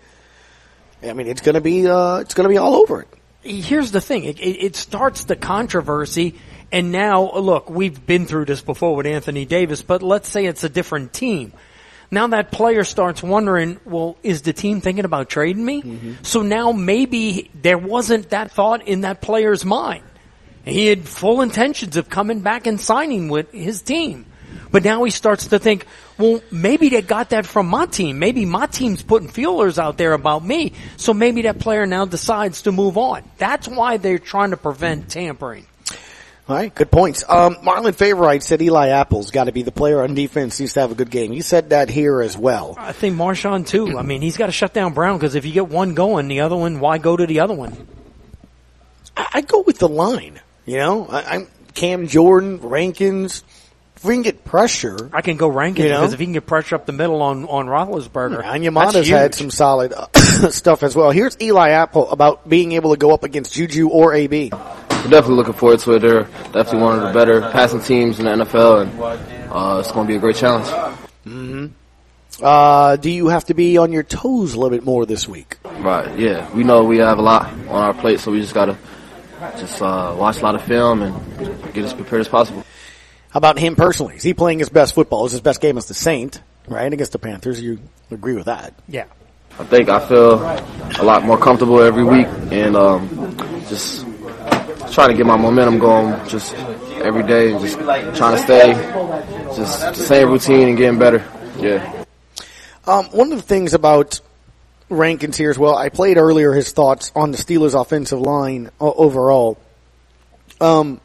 I mean, it's gonna be, uh, it's gonna be all over it. Here's the thing. It, it, it starts the controversy. And now, look, we've been through this before with Anthony Davis, but let's say it's a different team. Now that player starts wondering, well, is the team thinking about trading me? Mm-hmm. So now maybe there wasn't that thought in that player's mind. He had full intentions of coming back and signing with his team. But now he starts to think, well, maybe they got that from my team. Maybe my team's putting feelers out there about me. So maybe that player now decides to move on. That's why they're trying to prevent tampering. All right, good points. Um, Marlon Favorite said Eli Apple's got to be the player on defense. Needs to have a good game. He said that here as well. I think Marshawn too. I mean, he's got to shut down Brown because if you get one going, the other one, why go to the other one? I, I go with the line. You know, I, I'm Cam Jordan, Rankins. If we can get pressure, I can go Rankins you know? because if he can get pressure up the middle on on Roethlisberger, yeah, and Yamada's had some solid uh, stuff as well. Here's Eli Apple about being able to go up against Juju or A B. We're definitely looking forward to it. They're definitely one of the better passing teams in the N F L, and uh, it's going to be a great challenge. Mm-hmm. Uh, do you have to be on your toes a little bit more this week? Right, yeah. We know we have a lot on our plate, so we just got to just uh, watch a lot of film and get as prepared as possible. How about him personally? Is he playing his best football? Is his best game as the Saint, right, against the Panthers? You agree with that? Yeah. I think I feel a lot more comfortable every week, and um, just trying to get my momentum going just every day and just trying to stay just the same routine and getting better. Yeah. Um, one of the things about Rankins here as well, I played earlier his thoughts on the Steelers' offensive line uh, overall. Um,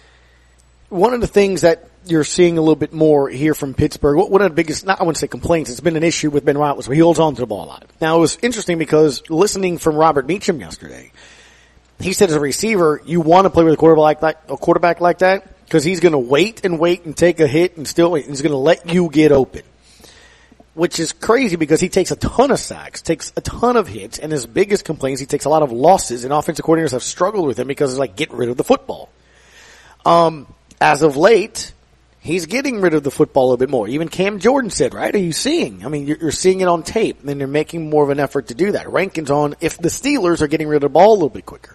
one of the things that you're seeing a little bit more here from Pittsburgh, one of the biggest, not I wouldn't say complaints, it's been an issue with Ben Roethlisberger. He holds on to the ball a lot. Now, it was interesting because listening from Robert Meacham yesterday, he said as a receiver, you want to play with a quarterback like, a quarterback like that because he's going to wait and wait and take a hit and still wait. He's going to let you get open, which is crazy because he takes a ton of sacks, takes a ton of hits, and his biggest complaints, he takes a lot of losses, and offensive coordinators have struggled with him because it's like, get rid of the football. Um, as of late, he's getting rid of the football a little bit more. Even Cam Jordan said, right? Are you seeing? I mean, you're, you're seeing it on tape, and then they're making more of an effort to do that. Rankins on if the Steelers are getting rid of the ball a little bit quicker.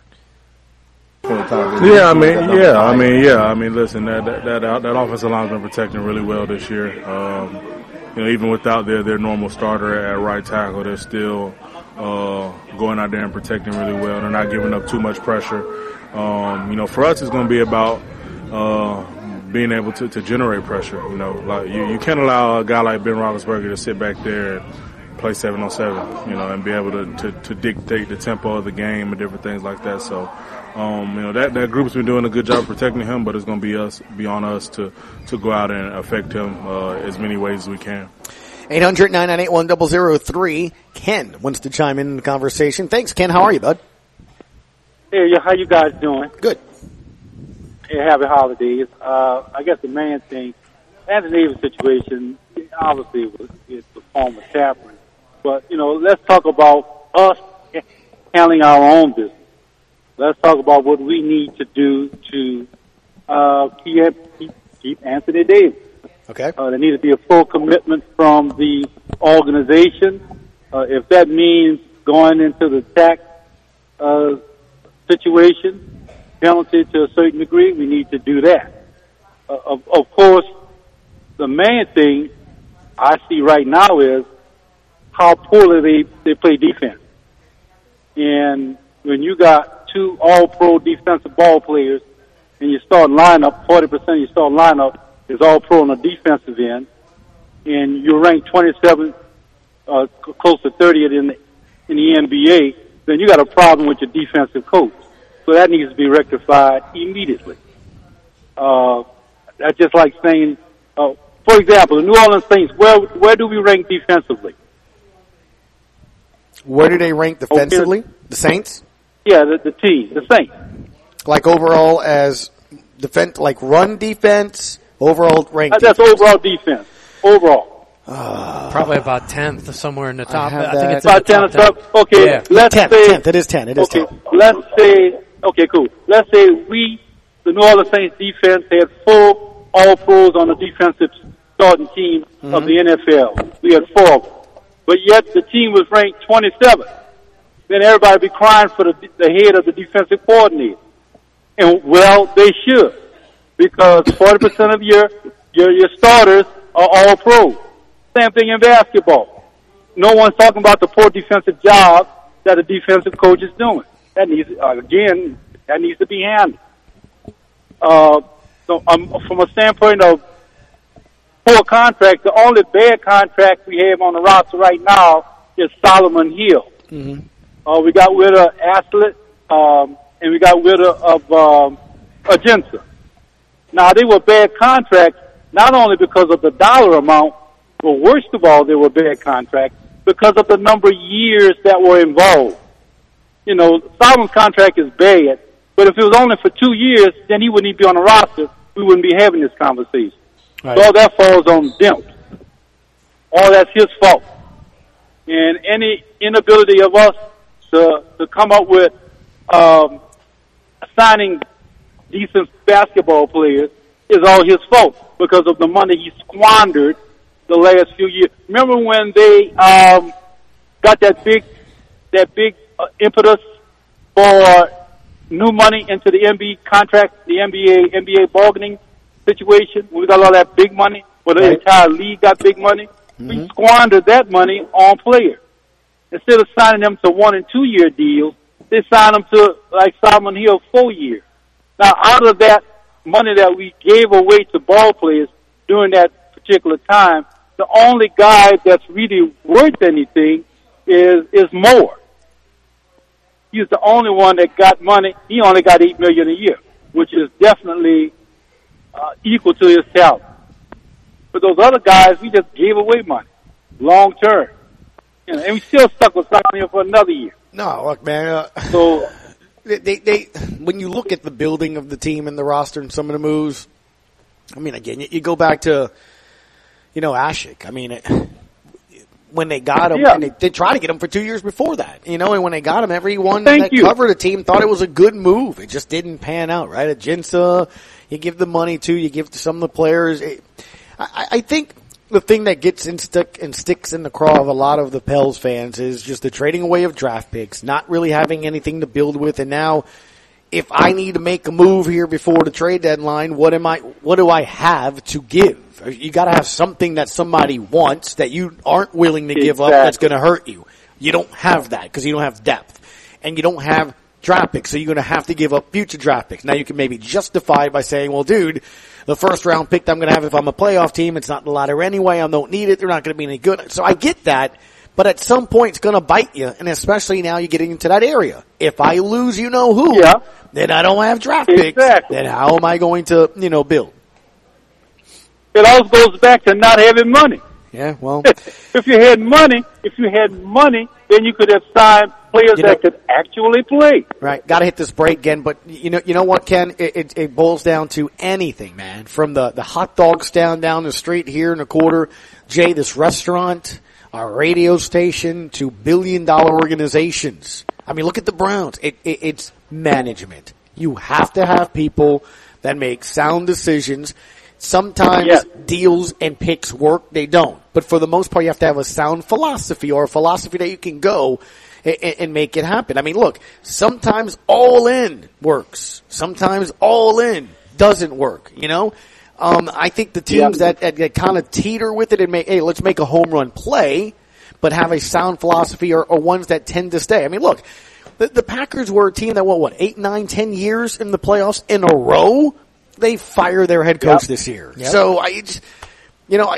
Yeah, I mean, yeah, I mean, yeah, I mean, listen, that that that, that offensive line's been protecting really well this year. Um, you know, even without their their normal starter at right tackle, they're still uh, going out there and protecting really well. They're not giving up too much pressure. Um, you know, for us, it's going to be about uh, being able to, to generate pressure. You know, like you, you can't allow a guy like Ben Roethlisberger to sit back there and play seven on seven, you know, and be able to, to, to dictate the tempo of the game and different things like that. So, um, you know, that, that group's been doing a good job protecting him, but it's going to be us, be on us to, to go out and affect him, uh, as many ways as we can. eight hundred, nine nine eight, one zero zero three. Ken wants to chime in in the conversation. Thanks, Ken. How are you, bud? Hey, how you guys doing? Good. Hey, happy holidays. Uh, I guess the main thing, Anthony Davis situation, obviously, was, it's a form of tampering. But, you know, let's talk about us handling our own business. Let's talk about what we need to do to uh, keep, keep, keep Anthony Davis. Okay. Uh, there needs to be a full commitment from the organization. Uh, if that means going into the tax uh, situation, penalty to a certain degree, we need to do that. Uh, of, of course, the main thing I see right now is how poorly they, they play defense. And when you got two all-pro defensive ball players and you start lineup, forty percent of your start lineup is all-pro on the defensive end, and you're ranked twenty-seventh, uh, close to thirtieth in the, in the N B A, then you got a problem with your defensive coach. So that needs to be rectified immediately. Uh, that's just like saying, uh, for example, the New Orleans Saints, where, where do we rank defensively? Where do they rank defensively? The Saints? Yeah, the, the team, the Saints. Like overall as defense, like run defense, overall rank. Uh, that's defense. overall defense. Overall. Uh, Probably about tenth, somewhere in the top. I I, have think that. it's in About the ten top or ten. so. Okay, Yeah. let's tenth, say. tenth. It is ten. It is Okay, ten. let's say. Okay, cool. Let's say we, the New Orleans Saints defense, had full all pros on the defensive starting team Mm-hmm. of the N F L. We had four of them. But yet the team was ranked twenty-seventh. Then everybody would be crying for the, the head of the defensive coordinator. And, well, they should. Because forty percent of your, your, your starters are all pros. Same thing in basketball. No one's talking about the poor defensive job that a defensive coach is doing. That needs, uh, again, that needs to be handled. Uh, so, um, from a standpoint of poor contract, the only bad contract we have on the roster right now is Solomon Hill. Mm-hmm. Uh, we got rid of Aslett, um, and we got rid of, of um, Agenta. Now, they were bad contracts, not only because of the dollar amount, but worst of all, they were bad contracts because of the number of years that were involved. You know, Solomon's contract is bad, but if it was only for two years, then he wouldn't even be on the roster. We wouldn't be having this conversation. Right. So all that falls on them. All that's his fault. And any inability of us to, to come up with um, signing decent basketball players is all his fault because of the money he squandered the last few years. Remember when they um, got that big that big uh, impetus for new money into the N B A contract, the N B A N B A bargaining situation? We got all that big money, where the Right. entire league got big money. Mm-hmm. We squandered that money on players. Instead of signing them to one and two year deals, they signed them to, like Solomon Hill, four years. Now, out of that money that we gave away to ball players during that particular time, the only guy that's really worth anything is is Moore. He's the only one that got money. He only got eight million dollars a year, which is definitely uh, equal to his talent. But those other guys, we just gave away money, long term. You know, and we still stuck with Solomon Hill for another year. No, look, man. Uh, So they, they, they, when you look at the building of the team and the roster and some of the moves, I mean, again, you, you go back to, you know, Ashik. I mean, it, when they got him, Yeah. and they, they tried to get him for two years before that, you know, and when they got him, everyone Thank that you. covered the team thought it was a good move. It just didn't pan out, right? Agenta, you give the money to, you give to some of the players. It, I, I think the thing that gets in stick and sticks in the craw of a lot of the Pels fans is just the trading away of draft picks, not really having anything to build with, and now if I need to make a move here before the trade deadline, what am I? What do I have to give? You got to have something that somebody wants that you aren't willing to give up. That's going to hurt you. You don't have that because you don't have depth, and you don't have draft picks, so you're going to have to give up future draft picks. Now you can maybe justify it by saying, "Well, dude, the first round pick that I'm going to have if I'm a playoff team, it's not in the ladder anyway. I don't need it. They're not going to be any good." So I get that. But at some point, it's going to bite you, and especially now you're getting into that area. If I lose, you know who, Yeah. then I don't have draft picks. Exactly. Then how am I going to, you know, build? it all goes back to not having money. Yeah, well, If you had money, if you had money, it then you could have signed players You know- that could actually play. Right. Got to hit this break again, but you know, you know what, Ken? It, it, it boils down to anything, man. From the, the hot dog stand down the street here in a quarter, Jay, this restaurant, our radio station, to billion dollar organizations. I mean, look at the Browns. It, it, it's management. You have to have people that make sound decisions. Sometimes Yes. deals and picks work, they don't. But for the most part, you have to have a sound philosophy or a philosophy that you can go and, and make it happen. I mean, look, sometimes all in works. Sometimes all in doesn't work, you know? Um, I think the teams Yeah. that, that, that kind of teeter with it and make, hey, let's make a home run play, but have a sound philosophy are, are ones that tend to stay. I mean, look, the, the Packers were a team that, what, what, eight, nine, ten years in the playoffs in a row? They fire their head coach Yep. this year. Yep. So I, it's, you know,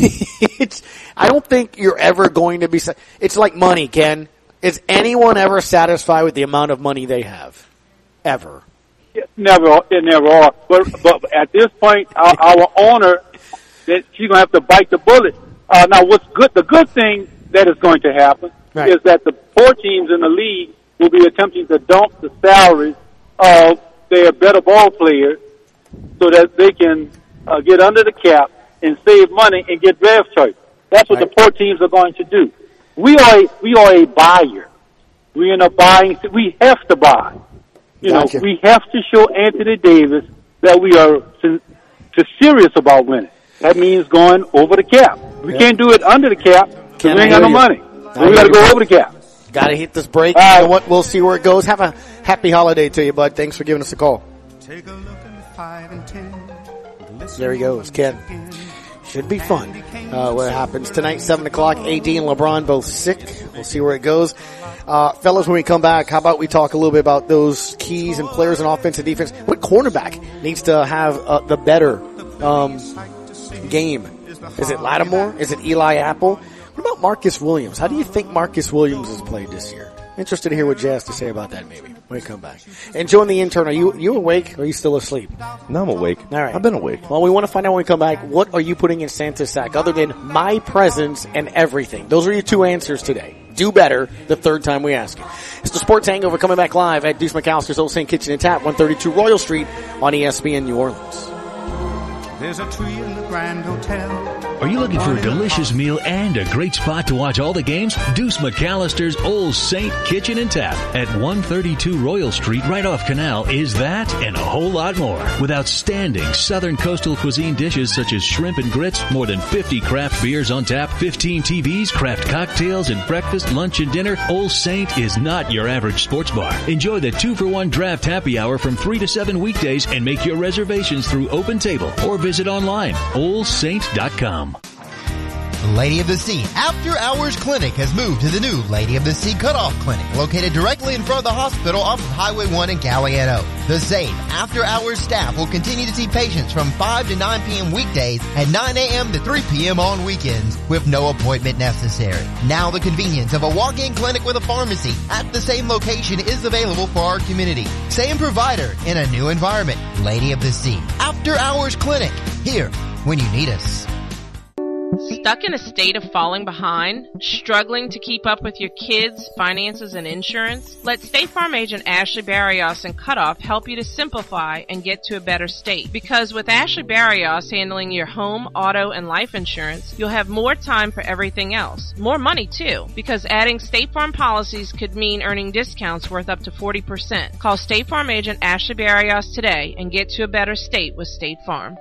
it's, I don't think you're ever going to be, sa- it's like money, Ken. Is anyone ever satisfied with the amount of money they have? Ever. It never, it never are. But, but at this point, our, our owner, that she's gonna have to bite the bullet. Uh, now, what's good? The good thing that is going to happen Right. is that the poor teams in the league will be attempting to dump the salaries of their better ball players, so that they can uh, get under the cap and save money and get draft choice. That's what Right. the poor teams are going to do. We are a, we are a buyer. We're in a buying. We have to buy. You Gotcha. know, we have to show Anthony Davis that we are sin- to serious about winning. That means going over the cap. We Yeah. can't do it under the cap because Can't we ain't got hear no you. money. I So we got to hear you. go over the cap. Got to hit this break. All You right. know what? We'll see where it goes. Have a happy holiday to you, bud. Thanks for giving us a call. Take a look at five and ten. There he goes, Ken. Should be fun. Uh, what happens tonight, seven o'clock, A D and LeBron both sick. We'll see where it goes. Uh, fellas, when we come back, how about we talk a little bit about those keys and players in offense and defense? What cornerback needs to have uh, the better um, game? Is it Lattimore? Is it Eli Apple? What about Marcus Williams? How do you think Marcus Williams has played this year? Interested to hear what Jay has to say about that maybe when we come back. And join the intern. Are you you awake or are you still asleep? No, I'm awake. All right. I've been awake. Well, we want to find out when we come back, what are you putting in Santa's sack other than my presents and everything? Those are your two answers today. Do better the third time we ask you. It's the Sports Hangover coming back live at Deuce McAllister's Old Saint Kitchen and Tap, one thirty-two Royal Street on E S P N New Orleans. There's a tree in the Grand Hotel. Are you looking for a delicious meal and a great spot to watch all the games? Deuce McAllister's Old Saint Kitchen and Tap at one thirty-two Royal Street right off Canal is that and a whole lot more. With outstanding Southern coastal cuisine dishes such as shrimp and grits, more than fifty craft beers on tap, fifteen T Vs, craft cocktails, and breakfast, lunch, and dinner, Old Saint is not your average sports bar. Enjoy the two for one draft happy hour from three to seven weekdays and make your reservations through Open Table or visit online, old saint dot com. Lady of the Sea After Hours Clinic has moved to the new Lady of the Sea Cutoff Clinic, located directly in front of the hospital off of Highway one in Galliano. The same After Hours staff will continue to see patients from five to nine p.m. weekdays and nine a.m. to three p.m. on weekends with no appointment necessary. Now the convenience of a walk-in clinic with a pharmacy at the same location is available for our community. Same provider in a new environment. Lady of the Sea After Hours Clinic, here when you need us. Stuck in a state of falling behind? Struggling to keep up with your kids, finances, and insurance? Let State Farm agent Ashley Barrios and Cutoff help you to simplify and get to a better state. Because with Ashley Barrios handling your home, auto, and life insurance, you'll have more time for everything else. More money, too. Because adding State Farm policies could mean earning discounts worth up to forty percent. Call State Farm agent Ashley Barrios today and get to a better state with State Farm.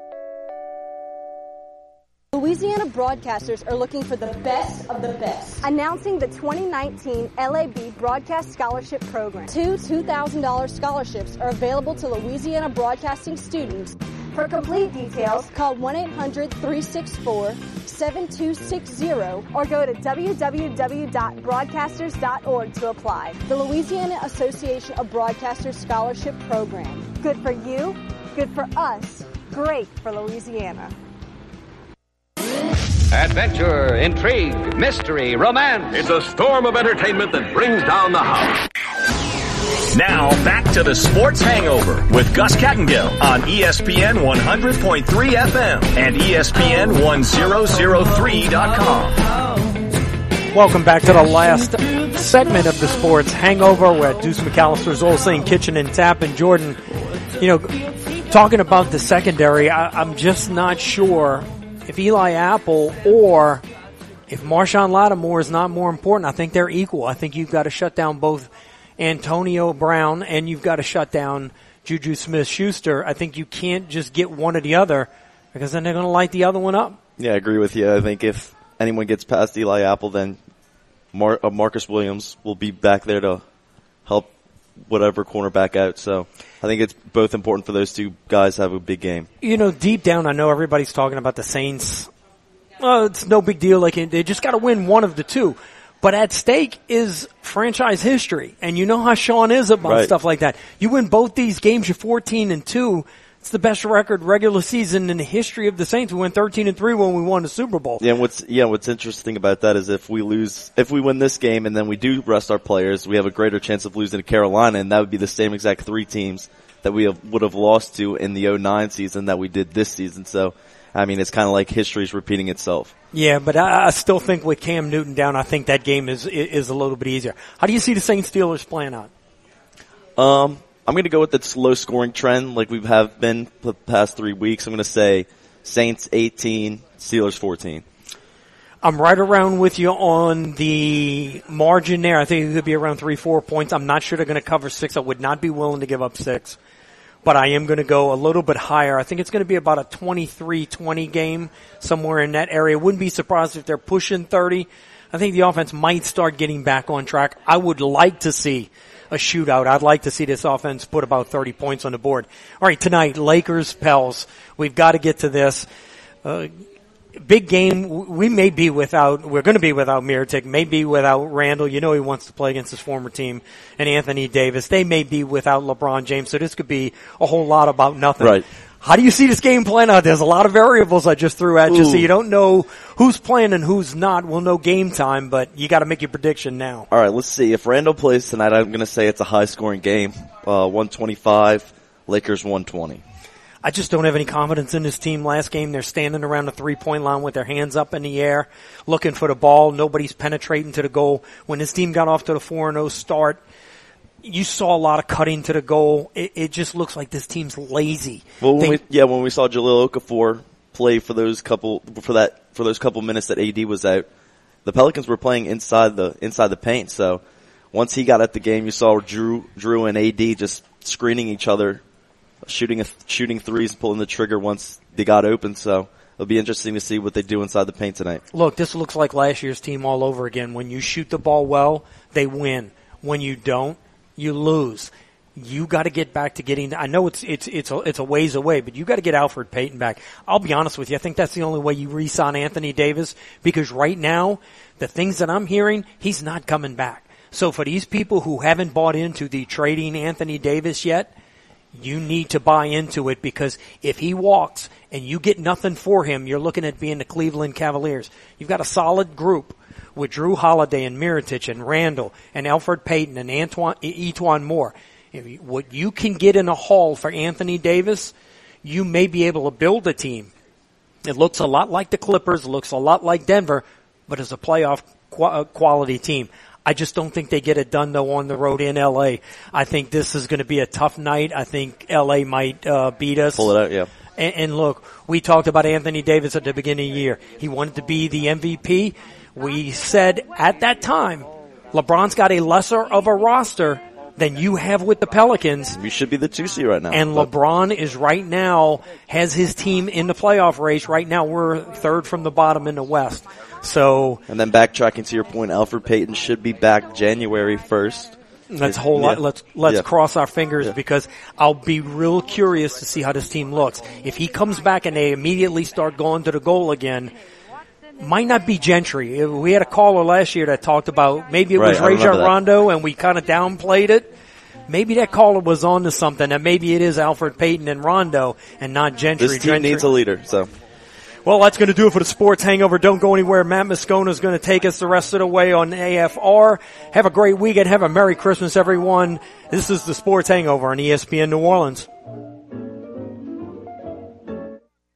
Louisiana broadcasters are looking for the best of the best. Announcing the twenty nineteen L A B Broadcast Scholarship Program. Two two thousand dollars scholarships are available to Louisiana broadcasting students. For complete details, call one eight hundred three six four seven two six zero or go to w w w dot broadcasters dot org to apply. The Louisiana Association of Broadcasters Scholarship Program. Good for you, good for us, great for Louisiana. Adventure, intrigue, mystery, romance. It's a storm of entertainment that brings down the house. Now, back to the Sports Hangover with Gus Kattengill on E S P N one hundred point three F M and E S P N ten oh three dot com. Welcome back to the last segment of the Sports Hangover. We're at Deuce McAllister's Old Saint Kitchen and Tap. And Jordan, you know, talking about the secondary, I, I'm just not sure if Eli Apple or if Marshawn Lattimore is not more important. I think they're equal. I think you've got to shut down both Antonio Brown and you've got to shut down Juju Smith-Schuster. I think you can't just get one or the other because then they're going to light the other one up. Yeah, I agree with you. I think if anyone gets past Eli Apple, then Mar- uh, Marcus Williams will be back there to help whatever cornerback out. So I think it's both important for those two guys to have a big game. You know, deep down, I know everybody's talking about the Saints. Well, it's no big deal. Like, they just got to win one of the two. But at stake is franchise history. And you know how Sean is about right. stuff like that. You win both these games, you're fourteen and two. It's the best record regular season in the history of the Saints. We went thirteen and three when we won the Super Bowl. Yeah, and what's yeah, what's interesting about that is if we lose, if we win this game and then we do rest our players, we have a greater chance of losing to Carolina, and that would be the same exact three teams that we have, would have lost to in the oh nine season that we did this season. So, I mean, it's kind of like history's repeating itself. Yeah, but I, I still think with Cam Newton down, I think that game is is a little bit easier. How do you see the Saints Steelers playing out? Um. I'm going to go with that slow scoring trend like we have been the past three weeks. I'm going to say Saints eighteen, Steelers fourteen. I'm right around with you on the margin there. I think it could be around three, four points. I'm not sure they're going to cover six. I would not be willing to give up six. But I am going to go a little bit higher. I think it's going to be about a twenty-three twenty game, somewhere in that area. Wouldn't be surprised if they're pushing thirty. I think the offense might start getting back on track. I would like to see a shootout. I'd like to see this offense put about thirty points on the board. All right, tonight, Lakers, Pels. We've got to get to this. Uh, big game. We may be without, we're going to be without Mirotic, may be without Randall. You know he wants to play against his former team. And Anthony Davis. They may be without LeBron James. So this could be a whole lot about nothing. Right. How do you see this game playing out? There's a lot of variables I just threw at you, Ooh. so you don't know who's playing and who's not. We'll know game time, but you got to make your prediction now. All right, let's see. If Randall plays tonight, I'm going to say it's a high-scoring game. Uh, one twenty-five, Lakers one twenty. I just don't have any confidence in this team. Last game, they're standing around the three-point line with their hands up in the air, looking for the ball. Nobody's penetrating to the goal. When this team got off to the four and oh start, you saw a lot of cutting to the goal. It, it just looks like this team's lazy. Well, when they, we, yeah, when we saw Jahlil Okafor play for those couple for that for those couple minutes that A D was out, the Pelicans were playing inside the inside the paint. So once he got at the game, you saw Drew Drew and A D just screening each other, shooting a, shooting threes, pulling the trigger once they got open. So it'll be interesting to see what they do inside the paint tonight. Look, this looks like last year's team all over again. When you shoot the ball well, they win. When you don't, you lose. You got to get back to getting. I know it's it's it's a, it's a ways away, but you got to get Alfred Payton back. I'll be honest with you. I think that's the only way you re-sign Anthony Davis, because right now, the things that I'm hearing, he's not coming back. So for these people who haven't bought into the trading Anthony Davis yet, you need to buy into it, because if he walks and you get nothing for him, you're looking at being the Cleveland Cavaliers. You've got a solid group with Drew Holiday and Mirotic and Randall and Alfred Payton and Antoine, Etuan Moore. If you, what you can get in a haul for Anthony Davis, you may be able to build a team. It looks a lot like the Clippers, looks a lot like Denver, but it's a playoff qu- quality team. I just don't think they get it done, though, on the road in L A. I think this is going to be a tough night. I think L A might uh, beat us. Pull it out, yeah. And, and look, we talked about Anthony Davis at the beginning of the year. He wanted to be the M V P. We said at that time, LeBron's got a lesser of a roster than you have with the Pelicans. You should be the two seed right now. And but. LeBron is right now, has his team in the playoff race. Right now we're third from the bottom in the West. So. And then backtracking to your point, Alfred Payton should be back January first. Let's whole yeah. lot, let's, let's yeah. cross our fingers yeah. because I'll be real curious to see how this team looks. If he comes back and they immediately start going to the goal again, might not be Gentry. We had a caller last year that talked about maybe it right, was Rajon Rondo and we kind of downplayed it. Maybe that caller was on to something, and maybe it is Alfred Payton and Rondo and not Gentry. This team Gentry. needs a leader, so. Well, that's going to do it for the Sports Hangover. Don't go anywhere. Matt Moscona is going to take us the rest of the way on A F R. Have a great weekend. Have a Merry Christmas, everyone. This is the Sports Hangover on E S P N New Orleans.